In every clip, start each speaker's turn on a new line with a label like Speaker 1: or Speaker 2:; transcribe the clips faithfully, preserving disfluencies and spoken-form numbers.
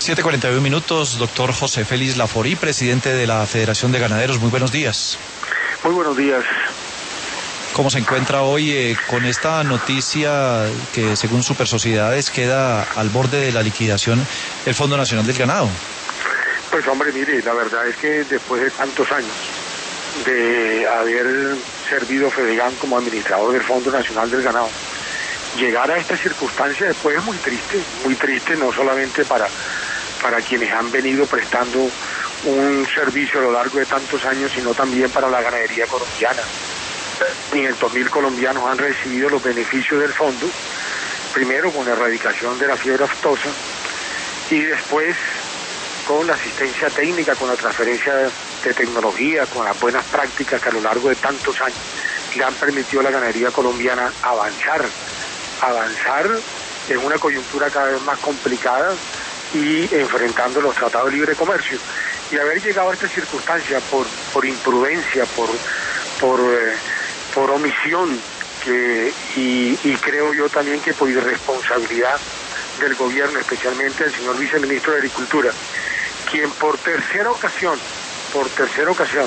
Speaker 1: siete cuarenta y uno minutos, doctor José Félix Laforí, presidente de la Federación de Ganaderos. Muy buenos días.
Speaker 2: Muy buenos días.
Speaker 1: ¿Cómo se encuentra hoy eh, con esta noticia que, según Super Sociedades, queda al borde de la liquidación el Fondo Nacional del Ganado?
Speaker 2: Pues hombre, mire, la verdad es que después de tantos años de haber servido Fedegan como administrador del Fondo Nacional del Ganado, llegar a esta circunstancia después es muy triste, muy triste no solamente para, para quienes han venido prestando un servicio a lo largo de tantos años, sino también para la ganadería colombiana. quinientos mil colombianos han recibido los beneficios del fondo, primero con la erradicación de la fiebre aftosa y después con la asistencia técnica, con la transferencia de tecnología, con las buenas prácticas que a lo largo de tantos años le han permitido a la ganadería colombiana avanzar, avanzar en una coyuntura cada vez más complicada y enfrentando los tratados de libre comercio. Y haber llegado a esta circunstancia por, por imprudencia, por, por, eh, por omisión, que, y, y creo yo también que por irresponsabilidad del gobierno, especialmente del señor viceministro de Agricultura, quien por tercera ocasión, por tercera ocasión,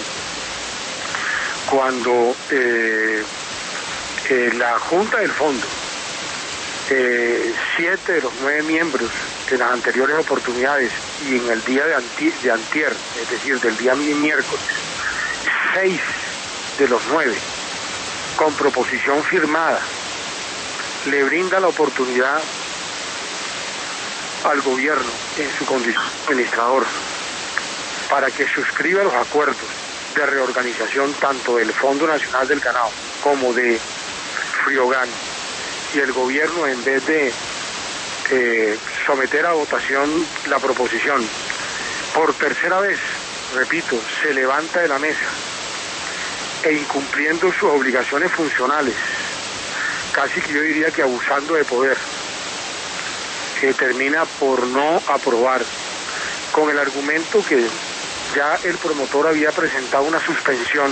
Speaker 2: cuando eh, eh, la Junta del Fondo, eh, siete de los nueve miembros de las anteriores oportunidades y en el día de, anti, de antier, es decir, del día miércoles, seis de los nueve, con proposición firmada, le brinda la oportunidad al gobierno en su condición de administrador para que suscriba los acuerdos de reorganización tanto del Fondo Nacional del Ganado como de Friogan, y el gobierno, en vez de eh, someter a votación la proposición, por tercera vez, repito, se levanta de la mesa e incumpliendo sus obligaciones funcionales, casi que yo diría que abusando de poder, que termina por no aprobar, con el argumento que ya el promotor había presentado una suspensión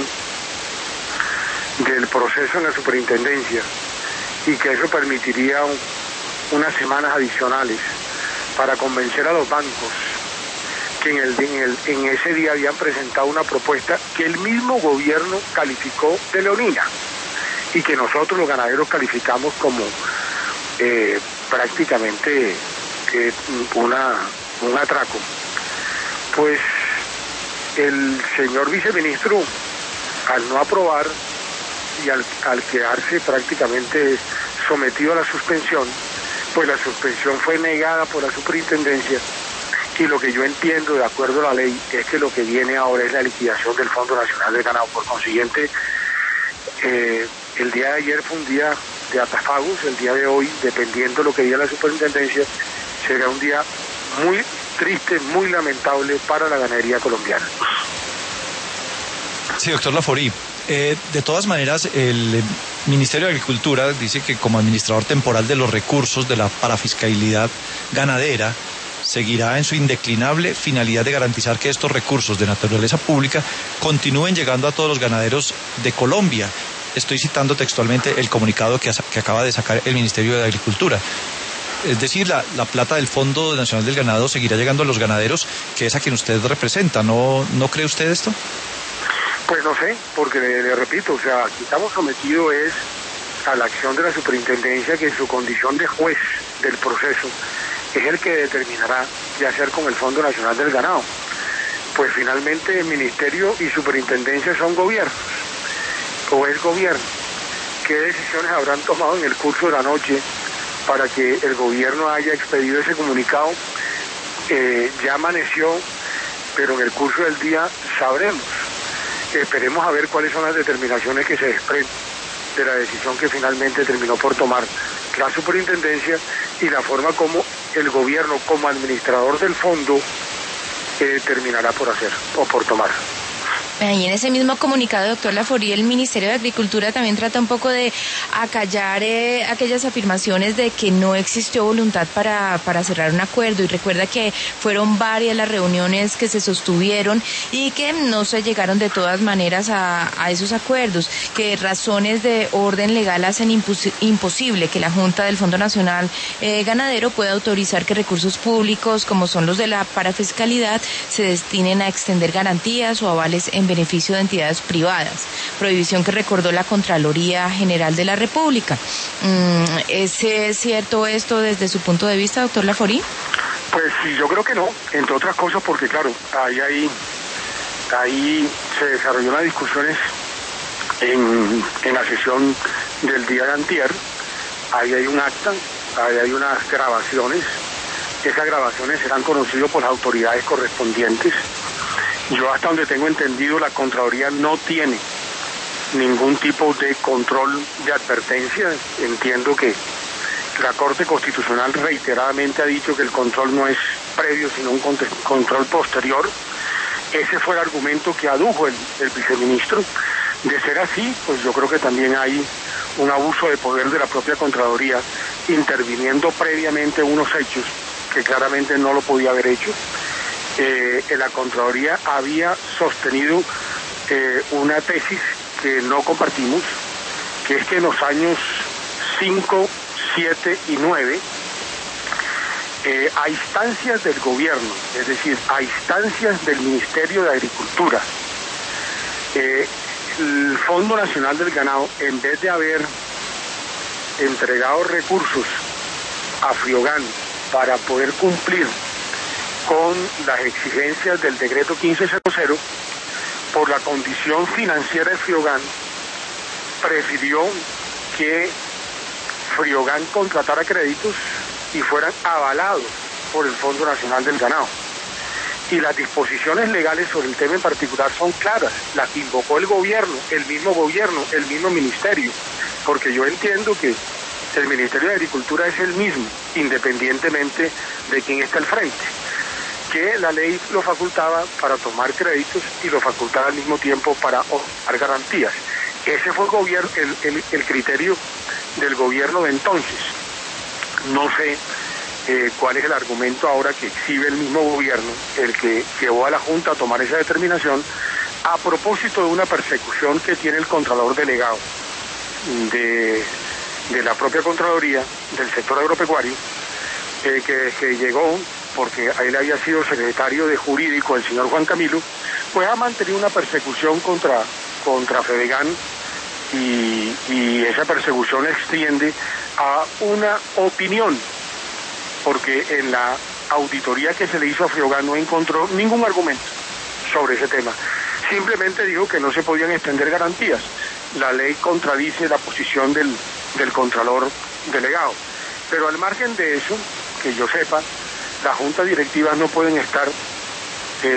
Speaker 2: del proceso en la superintendencia y que eso permitiría un, unas semanas adicionales para convencer a los bancos que en, el, en, el, en ese día habían presentado una propuesta que el mismo gobierno calificó de leonina y que nosotros los ganaderos calificamos como eh, prácticamente eh, una, un atraco. Pues el señor viceministro, al no aprobar y al, al quedarse prácticamente sometido a la suspensión, pues la suspensión fue negada por la superintendencia y lo que yo entiendo, de acuerdo a la ley, es que lo que viene ahora es la liquidación del Fondo Nacional del Ganado. Por consiguiente, eh, el día de ayer fue un día de atafagos, el día de hoy, dependiendo de lo que diga la superintendencia, será un día muy triste, muy lamentable para la ganadería colombiana.
Speaker 1: Sí, doctor Laforí. Eh, de todas maneras, el Ministerio de Agricultura dice que como administrador temporal de los recursos de la parafiscalidad ganadera, seguirá en su indeclinable finalidad de garantizar que estos recursos de naturaleza pública continúen llegando a todos los ganaderos de Colombia. Estoy citando textualmente el comunicado que, que acaba de sacar el Ministerio de Agricultura. Es decir, la, la plata del Fondo Nacional del Ganado seguirá llegando a los ganaderos, que es a quien usted representa. ¿No, no cree usted esto?
Speaker 2: Pues no sé, porque le, le repito, o sea, aquí estamos sometidos es a la acción de la superintendencia, que en su condición de juez del proceso es el que determinará qué hacer con el Fondo Nacional del Ganado. Pues finalmente el ministerio y superintendencia son gobiernos, o es gobierno. ¿Qué decisiones habrán tomado en el curso de la noche para que el gobierno haya expedido ese comunicado? Eh, ya amaneció, pero en el curso del día sabremos. Esperemos a ver cuáles son las determinaciones que se desprenden de la decisión que finalmente terminó por tomar la superintendencia y la forma como el gobierno, como administrador del fondo, eh, terminará por hacer o por tomar.
Speaker 3: Y en ese mismo comunicado, doctor Laforí, el Ministerio de Agricultura también trata un poco de acallar eh, aquellas afirmaciones de que no existió voluntad para, para cerrar un acuerdo, y recuerda que fueron varias las reuniones que se sostuvieron y que no se llegaron de todas maneras a, a esos acuerdos, que razones de orden legal hacen impos imposible que la Junta del Fondo Nacional eh, Ganadero pueda autorizar que recursos públicos, como son los de la parafiscalidad, se destinen a extender garantías o avales en beneficio de entidades privadas, prohibición que recordó la Contraloría General de la República. ¿Es cierto esto desde su punto de vista, doctor Laforí?
Speaker 2: Pues sí, yo creo que no, entre otras cosas porque claro, ahí, ahí, ahí se desarrolló unas discusiones en, en la sesión del día de antier, ahí hay un acta, ahí hay unas grabaciones, esas grabaciones serán conocidas por las autoridades correspondientes. Yo hasta donde tengo entendido, la Contraloría no tiene ningún tipo de control de advertencia. Entiendo que la Corte Constitucional reiteradamente ha dicho que el control no es previo, sino un control posterior. Ese fue el argumento que adujo el, el viceministro. De ser así, pues yo creo que también hay un abuso de poder de la propia Contraloría, interviniendo previamente en unos hechos que claramente no lo podía haber hecho. Eh, en la Contraloría había sostenido eh, una tesis que no compartimos, que es que en los años cinco, siete y nueve, eh, a instancias del gobierno, es decir, a instancias del Ministerio de Agricultura, eh, el Fondo Nacional del Ganado, en vez de haber entregado recursos a Friogan para poder cumplir con las exigencias del decreto quince cero cero, por la condición financiera de Friogan, prefirió que Friogan contratara créditos y fueran avalados por el Fondo Nacional del Ganado. Y las disposiciones legales sobre el tema en particular son claras, las invocó el gobierno, el mismo gobierno, el mismo ministerio, porque yo entiendo que el Ministerio de Agricultura es el mismo, independientemente de quién está al frente, que la ley lo facultaba para tomar créditos y lo facultaba al mismo tiempo para otorgar garantías. Ese fue el, gobierno, el, el, el criterio del gobierno de entonces. No sé eh, cuál es el argumento ahora que exhibe el mismo gobierno, el que llevó a la Junta a tomar esa determinación, a propósito de una persecución que tiene el Contralor Delegado de, de la propia Contraloría del sector agropecuario, eh, que, que llegó porque a él había sido secretario de Jurídico el señor Juan Camilo, pues ha mantenido una persecución contra, contra Fedegan, y, y esa persecución extiende a una opinión, porque en la auditoría que se le hizo a Friogan no encontró ningún argumento sobre ese tema. Simplemente dijo que no se podían extender garantías. La ley contradice la posición del, del Contralor Delegado. Pero al margen de eso, que yo sepa, las juntas directivas no pueden estar eh,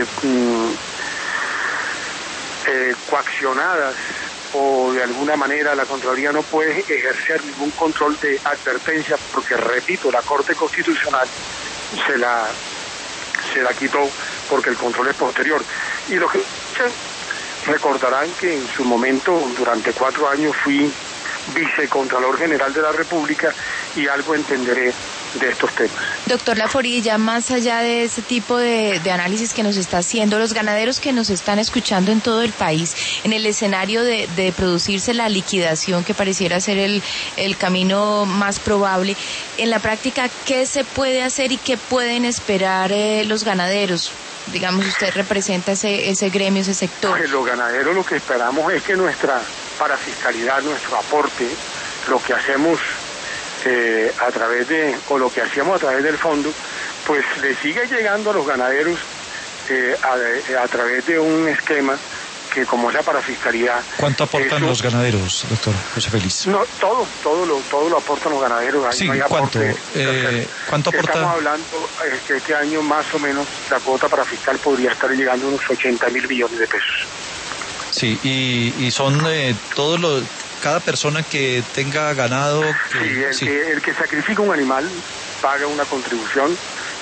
Speaker 2: eh, coaccionadas, o de alguna manera la Contraloría no puede ejercer ningún control de advertencia, porque, repito, la Corte Constitucional se la, se la quitó porque el control es posterior. Y los que recordarán que en su momento, durante cuatro años, fui vicecontralor general de la República y algo entenderé de estos temas.
Speaker 3: Doctor Laforí, ya más allá de ese tipo de, de análisis que nos está haciendo, los ganaderos que nos están escuchando en todo el país, en el escenario de, de producirse la liquidación, que pareciera ser el, el camino más probable, en la práctica, ¿qué se puede hacer y qué pueden esperar eh, los ganaderos? Digamos, usted representa ese, ese gremio, ese sector.
Speaker 2: Pues los ganaderos lo que esperamos es que nuestra parafiscalidad, nuestro aporte, lo que hacemos eh, a través de, o lo que hacíamos a través del fondo, pues le sigue llegando a los ganaderos eh, a, a través de un esquema que, como es la parafiscalidad.
Speaker 1: ¿Cuánto aportan
Speaker 2: eso,
Speaker 1: los ganaderos, doctor José Félix?
Speaker 2: No, todo, todo lo, todo lo aportan los ganaderos.
Speaker 1: Sí,
Speaker 2: no hay
Speaker 1: ¿cuánto?
Speaker 2: Aporte,
Speaker 1: eh, ¿Cuánto aporta?
Speaker 2: Estamos hablando eh, que este año más o menos la cuota parafiscal podría estar llegando a unos ochenta mil millones de pesos.
Speaker 1: Sí, y, y son eh, todos los, cada persona que tenga ganado. Que,
Speaker 2: sí, el,
Speaker 1: sí.
Speaker 2: Que, el que sacrifica un animal paga una contribución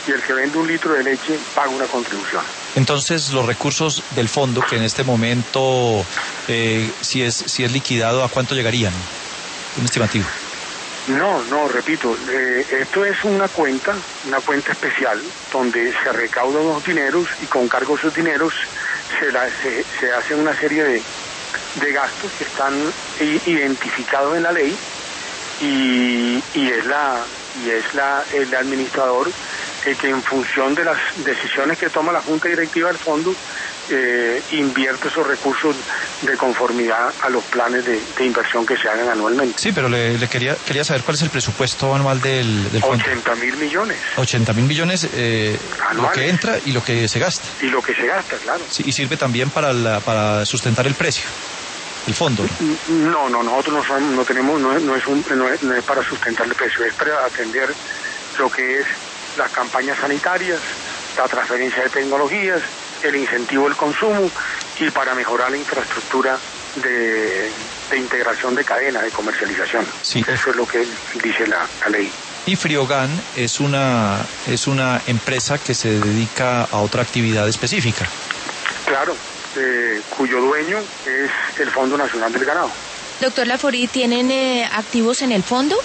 Speaker 2: y el que vende un litro de leche paga una contribución.
Speaker 1: Entonces, los recursos del fondo, que en este momento, eh, si es si es liquidado, ¿a cuánto llegarían? Un estimativo.
Speaker 2: No, no, repito, eh, esto es una cuenta, una cuenta especial, donde se recaudan los dineros y con cargo a esos dineros se, la, se, se hace una serie de, de gastos que están identificados en la ley y, y es la y es la el administrador eh, que en función de las decisiones que toma la Junta Directiva del Fondo eh, invierte esos recursos de conformidad a los planes de, de inversión que se hagan anualmente.
Speaker 1: Sí, pero le, le quería quería saber cuál es el presupuesto anual del, del fondo.
Speaker 2: ochenta mil millones.
Speaker 1: ochenta mil millones, eh, lo que entra y lo que se gasta.
Speaker 2: Y lo que se gasta, claro.
Speaker 1: Sí, y sirve también para la, para sustentar el precio. El fondo.
Speaker 2: No, no, nosotros no, somos, no tenemos, no es, no, es un, no, es, no es para sustentar el precio, es para atender lo que es las campañas sanitarias, la transferencia de tecnologías, el incentivo del consumo y para mejorar la infraestructura de, de integración de cadena, de comercialización.
Speaker 1: Sí.
Speaker 2: Eso es lo que dice la, la ley.
Speaker 1: Y Friogan es una, es una empresa que se dedica a otra actividad específica.
Speaker 2: Claro. Eh, cuyo dueño es el Fondo Nacional del Ganado.
Speaker 3: Doctor Laforí, ¿tienen eh, activos en el fondo?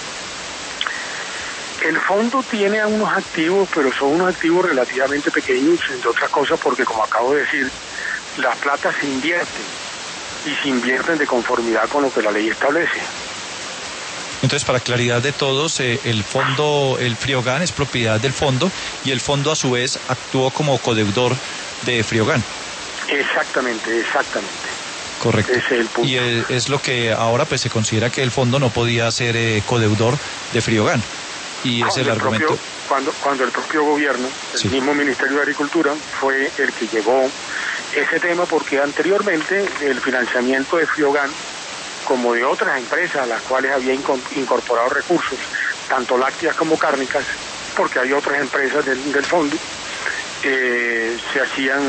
Speaker 2: El fondo tiene unos activos, pero son unos activos relativamente pequeños, entre otras cosas porque, como acabo de decir, las platas se invierten y se invierten de conformidad con lo que la ley establece.
Speaker 1: Entonces, para claridad de todos, eh, el fondo, el Friogan es propiedad del fondo y el fondo a su vez actuó como codeudor de Friogan.
Speaker 2: Exactamente, exactamente.
Speaker 1: Correcto.
Speaker 2: Ese es el punto.
Speaker 1: Y es, es lo que ahora pues se considera que el fondo no podía ser eh, codeudor de Friogan. Y ese es el argumento.
Speaker 2: Propio, cuando, cuando el propio gobierno, el sí. mismo Ministerio de Agricultura, fue el que llevó ese tema porque anteriormente el financiamiento de Friogan, como de otras empresas a las cuales había incorporado recursos, tanto lácteas como cárnicas, porque hay otras empresas del, del fondo, eh, se hacían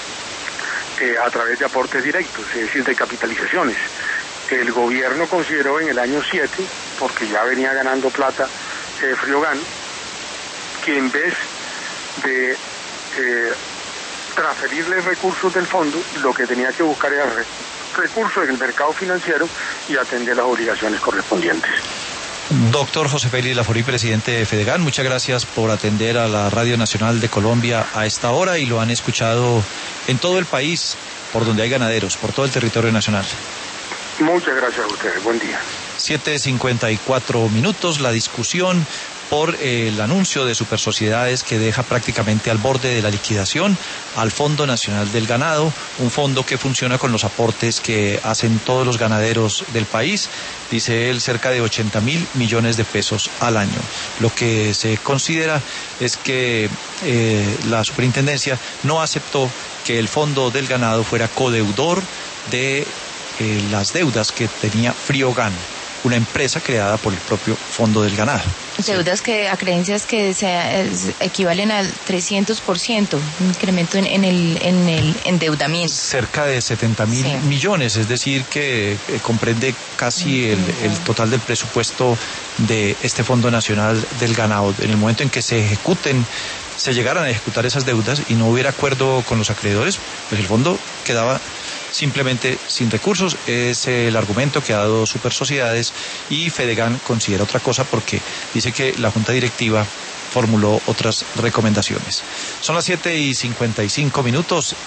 Speaker 2: Eh, a través de aportes directos, es decir, de capitalizaciones. El gobierno consideró en el año siete, porque ya venía ganando plata eh, Friogan, que en vez de eh, transferirle recursos del fondo, lo que tenía que buscar era re recursos en el mercado financiero y atender las obligaciones correspondientes.
Speaker 1: Doctor José Félix Laforí, presidente de Fedegan, muchas gracias por atender a la Radio Nacional de Colombia a esta hora y lo han escuchado en todo el país, por donde hay ganaderos, por todo el territorio nacional.
Speaker 2: Muchas gracias a ustedes, buen día.
Speaker 1: siete cincuenta y cuatro minutos, la discusión por eh, el anuncio de Supersociedades que deja prácticamente al borde de la liquidación al Fondo Nacional del Ganado, un fondo que funciona con los aportes que hacen todos los ganaderos del país, dice él, cerca de ochenta mil millones de pesos al año. Lo que se considera es que eh, la superintendencia no aceptó que el Fondo del Ganado fuera codeudor de eh, las deudas que tenía Friogan, una empresa creada por el propio Fondo del Ganado.
Speaker 3: Deudas que, a creencias que se es, equivalen al trescientos por ciento, un incremento en, en el en el endeudamiento.
Speaker 1: Cerca de setenta mil sí. millones, es decir, que eh, comprende casi el, el total del presupuesto de este Fondo Nacional del Ganado. En el momento en que se ejecuten, se llegaran a ejecutar esas deudas y no hubiera acuerdo con los acreedores, pues el fondo quedaba simplemente sin recursos. Es el argumento que ha dado Supersociedades y Fedegan considera otra cosa porque dice que la Junta Directiva formuló otras recomendaciones. Son las siete y cincuenta y cinco minutos.